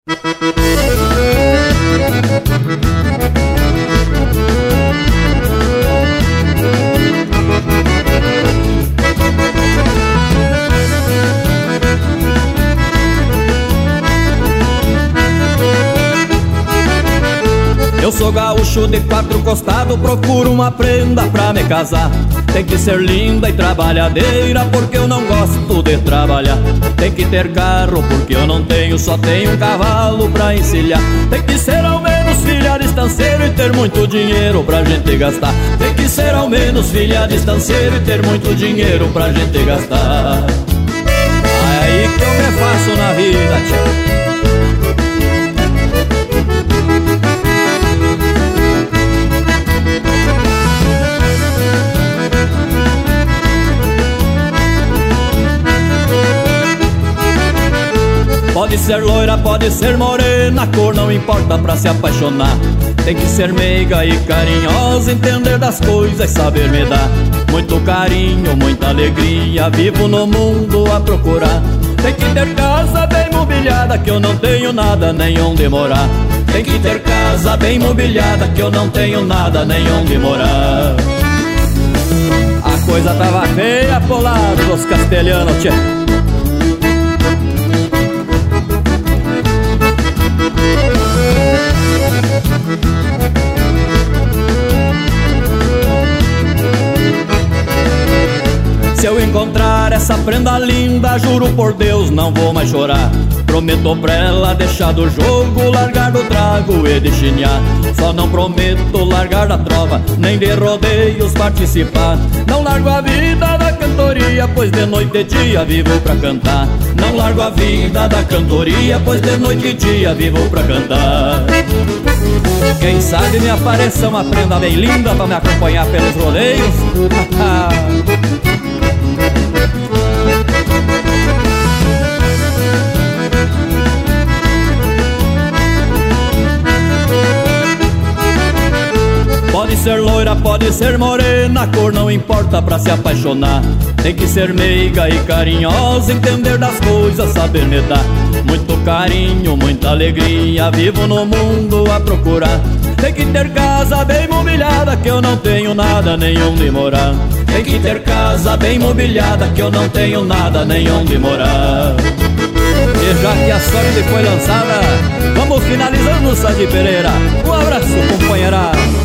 Eu sou gaúcho de quatro costados, procuro uma prenda pra me casar. Tem que ser linda e trabalhadeira, porque eu não gosto de trabalhar. Tem que ter carro, porque eu não tenho, só tenho um cavalo pra encilhar. Tem que ser ao menos filha de estanceiro e ter muito dinheiro pra gente gastar. Tem que ser ao menos filha de estanceiro e ter muito dinheiro pra gente gastar. Aí que eu me faço na vida, tchau. Pode ser loira, pode ser morena, a cor não importa pra se apaixonar. Tem que ser meiga e carinhosa, entender das coisas, saber me dar muito carinho, muita alegria, vivo no mundo a procurar. Tem que ter casa bem mobiliada, que eu não tenho nada nem onde morar. Tem que ter casa bem mobiliada, que eu não tenho nada nem onde morar. A coisa tava feia pro lado dos castelhanos, tchê. Se eu encontrar essa prenda linda, juro por Deus não vou mais chorar. Prometo pra ela deixar do jogo, largar do trago e de chinhar. Só não prometo largar da trova, nem de rodeios participar. Não largo a vida da cantoria, pois de noite e dia vivo pra cantar. Não largo a vida da cantoria, pois de noite e dia vivo pra cantar. Quem sabe me apareça uma prenda bem linda pra me acompanhar pelos rodeios. Pode ser loira, pode ser morena, a cor não importa pra se apaixonar. Tem que ser meiga e carinhosa, entender das coisas, saber me dar muito carinho, muita alegria, vivo no mundo a procurar. Tem que ter casa bem mobiliada, que eu não tenho nada nem onde morar. Tem que ter casa bem mobiliada, que eu não tenho nada nem onde morar. E já que a sorte foi lançada, vamos finalizando, Sadi Pereira. Um abraço, companheirada.